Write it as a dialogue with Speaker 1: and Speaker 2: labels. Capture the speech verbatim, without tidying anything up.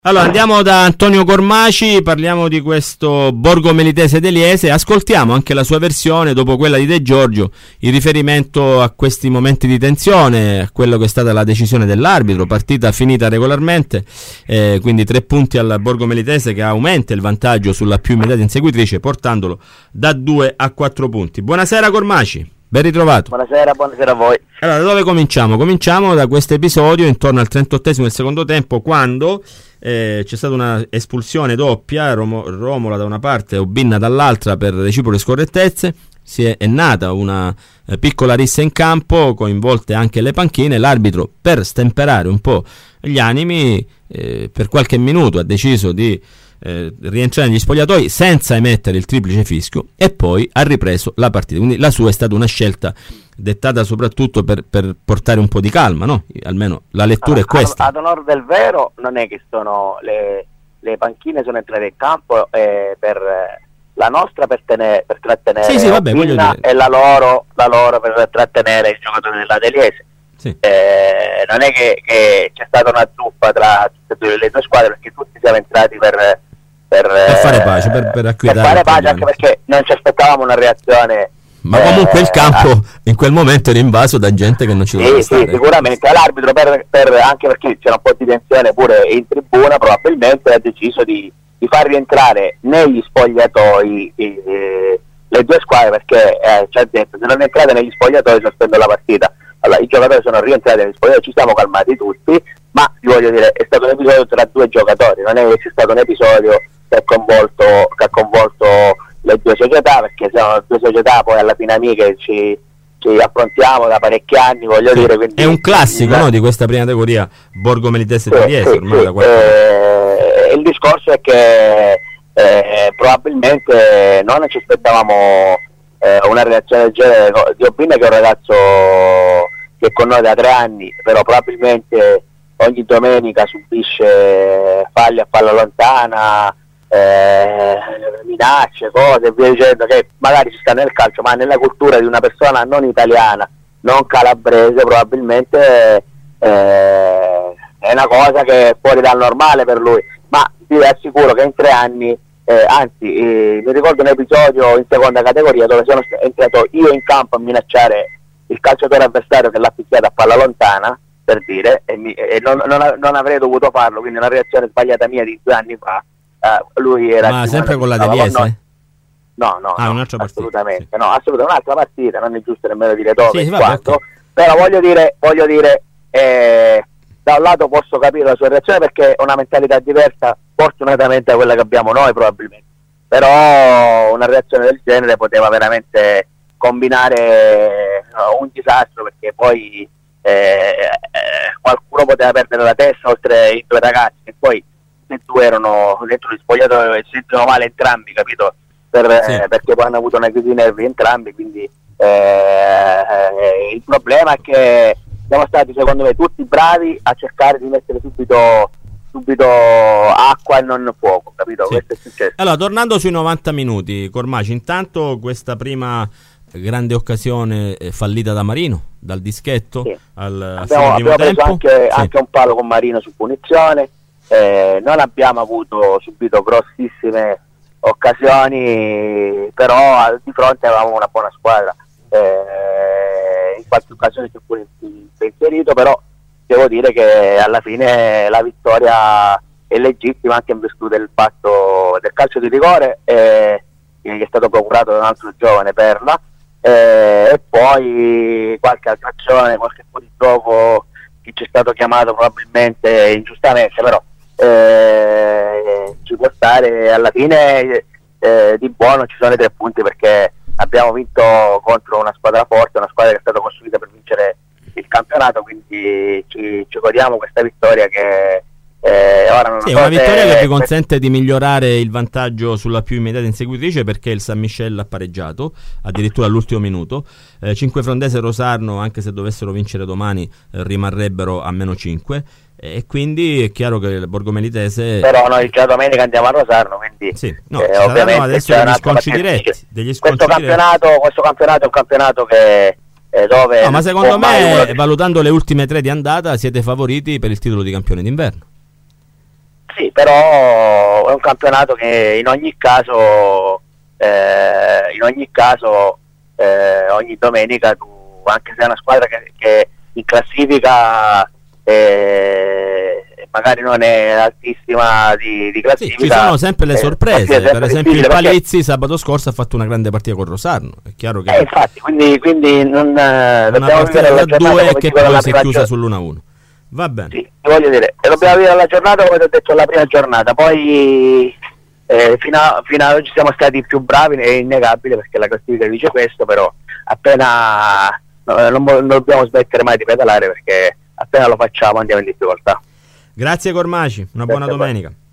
Speaker 1: Allora andiamo da Antonio Cormaci, parliamo di questo Borgo Melitese Deliese, ascoltiamo anche la sua versione dopo quella di De Giorgio in riferimento a questi momenti di tensione, a quello che è stata la decisione dell'arbitro, partita finita regolarmente, eh, quindi tre punti al Borgo Melitese che aumenta il vantaggio sulla più immediata inseguitrice portandolo da due a quattro punti. Buonasera Cormaci. Ben ritrovato.
Speaker 2: Buonasera, buonasera a voi.
Speaker 1: Allora, da dove cominciamo? Cominciamo da questo episodio intorno al trentottesimo del secondo tempo, quando eh, c'è stata una espulsione doppia, Romo, Romola da una parte e Obinna dall'altra per reciproche scorrettezze. Si è, è nata una eh, piccola rissa in campo, coinvolte anche le panchine. L'arbitro, per stemperare un po' gli animi, eh, per qualche minuto ha deciso di Eh, rientrare negli spogliatoi senza emettere il triplice fischio e poi ha ripreso la partita. Quindi la sua è stata una scelta dettata soprattutto per, per portare un po' di calma, no? Almeno la lettura
Speaker 2: allora,
Speaker 1: è questa.
Speaker 2: Ad, ad onor del vero non è che sono le, le panchine sono entrate in campo eh, per la nostra per, tenere, per trattenere
Speaker 1: sì, sì, vabbè, voglio dire.
Speaker 2: e la loro, la loro per trattenere il giocatore della Deliese.
Speaker 1: Sì.
Speaker 2: Eh, non è che, che c'è stata una zuppa tra tutte le due squadre, perché tutti siamo entrati per Per,
Speaker 1: per fare pace, per, per acquietare,
Speaker 2: per fare pace, anche perché non ci aspettavamo una reazione.
Speaker 1: Ma eh, comunque il campo eh, in quel momento era invaso da gente che non ci doveva
Speaker 2: sì,
Speaker 1: stare.
Speaker 2: Sì, sicuramente l'arbitro, per, per, anche perché c'era un po' di tensione pure in tribuna, probabilmente ha deciso di, di far rientrare negli spogliatoi i, eh, le due squadre, perché eh, ci ha detto: se non entrate negli spogliatoi sospendo la partita. Allora i giocatori sono rientrati negli spogliatoi, ci siamo calmati tutti, ma vi voglio dire, è stato un episodio tra due giocatori, non è che c'è stato un episodio che ha convolto, che ha convolto le due società, perché sono due società poi alla fine amiche, ci, ci affrontiamo da parecchi anni, voglio
Speaker 1: sì,
Speaker 2: dire. Quindi
Speaker 1: è un classico, no, di questa prima categoria Borgo Melitese
Speaker 2: sì,
Speaker 1: Deliese,
Speaker 2: sì,
Speaker 1: ormai
Speaker 2: sì,
Speaker 1: da qualche
Speaker 2: eh, il discorso è che eh, probabilmente noi non ci aspettavamo eh, una reazione del genere di Obinna, che è un ragazzo che è con noi da tre anni, però probabilmente ogni domenica subisce falli a palla lontana, eh, minacce, cose e via dicendo, che magari ci sta nel calcio, ma nella cultura di una persona non italiana, non calabrese, probabilmente eh, è una cosa che è fuori dal normale per lui. Ma vi assicuro che in tre anni, eh, anzi eh, mi ricordo un episodio in seconda categoria dove sono entrato io in campo a minacciare il calciatore avversario che l'ha picchiato a palla lontana, per dire, e, mi, e non, non, non avrei dovuto farlo, quindi una reazione sbagliata mia di due anni fa. Uh, lui era
Speaker 1: ma sempre con la Deliese?
Speaker 2: No, no,
Speaker 1: ah,
Speaker 2: no,
Speaker 1: un'altra
Speaker 2: assolutamente,
Speaker 1: partita, sì.
Speaker 2: no, assolutamente un'altra partita, non è giusto nemmeno dire dove,
Speaker 1: sì,
Speaker 2: sì,
Speaker 1: vabbè,
Speaker 2: quanto,
Speaker 1: okay.
Speaker 2: Però voglio dire, voglio dire, eh, da un lato posso capire la sua reazione, perché è una mentalità diversa, fortunatamente, da quella che abbiamo noi probabilmente, però una reazione del genere poteva veramente combinare uh, un disastro, perché poi eh, eh, qualcuno poteva perdere la testa, oltre i due ragazzi, e poi se due erano dentro gli spogliatoi e si sentono male entrambi, capito? Per, sì. eh, perché poi hanno avuto una crisi di nervi entrambi, quindi eh, eh, il problema è che siamo stati, secondo me, tutti bravi a cercare di mettere subito subito acqua e non fuoco, capito?
Speaker 1: Sì.
Speaker 2: Questo è successo.
Speaker 1: Allora, tornando sui novanta minuti, Cormaci, intanto questa prima grande occasione fallita da Marino, dal dischetto, sì. al
Speaker 2: abbiamo, abbiamo preso
Speaker 1: tempo.
Speaker 2: Anche,
Speaker 1: sì.
Speaker 2: anche un palo con Marino su punizione, eh, non abbiamo avuto subito grossissime occasioni, però di fronte avevamo una buona squadra, eh, in qualche occasione si è pure impensierito, però devo dire che alla fine la vittoria è legittima anche in virtù del fatto del calcio di rigore eh, che è stato procurato da un altro giovane, Perla, eh, e poi qualche altra azione, qualche po' di gioco che ci è stato chiamato probabilmente ingiustamente, però eh, ci può stare. Alla fine eh, di buono ci sono i tre punti, perché abbiamo vinto contro una squadra forte, una squadra che è stata costruita per vincere il campionato, quindi ci, ci godiamo questa vittoria che eh, ora non
Speaker 1: sì,
Speaker 2: so
Speaker 1: una vittoria
Speaker 2: se...
Speaker 1: che vi consente di migliorare il vantaggio sulla più immediata inseguitrice, perché il San Michele ha pareggiato addirittura all'ultimo minuto. eh, cinque Frondese e Rosarno, anche se dovessero vincere domani, eh, rimarrebbero a meno cinque, e quindi è chiaro che il Borgo Melitese,
Speaker 2: però noi già domenica andiamo a Rosarno, quindi
Speaker 1: sì, no,
Speaker 2: eh, ovviamente
Speaker 1: adesso degli sconci diretti, degli sconci
Speaker 2: questo campionato
Speaker 1: diretti.
Speaker 2: questo campionato è un campionato che eh, dove
Speaker 1: no, ma secondo me,
Speaker 2: di...
Speaker 1: valutando le ultime tre di andata, siete favoriti per il titolo di campione d'inverno.
Speaker 2: Sì, però è un campionato che in ogni caso, eh, in ogni caso, eh, ogni domenica tu, anche se è una squadra che, che in classifica eh, magari non è altissima di, di classifica,
Speaker 1: sì, ci sono sempre le sorprese,
Speaker 2: eh,
Speaker 1: per esempio il Palizzi perché... sabato scorso ha fatto una grande partita con Rosarno, è chiaro che
Speaker 2: eh, infatti, quindi, quindi non,
Speaker 1: una partita da due che poi si è chiusa sull'uno a uno. Va bene.
Speaker 2: Sì, voglio dire, e dobbiamo vivere la giornata come ti ho detto la prima giornata, poi eh, fino, a, fino ad oggi siamo stati più bravi, è innegabile perché la classifica dice questo, però appena no, non, non dobbiamo smettere mai di pedalare perché appena lo facciamo andiamo in difficoltà.
Speaker 1: Grazie Cormaci, una buona domenica.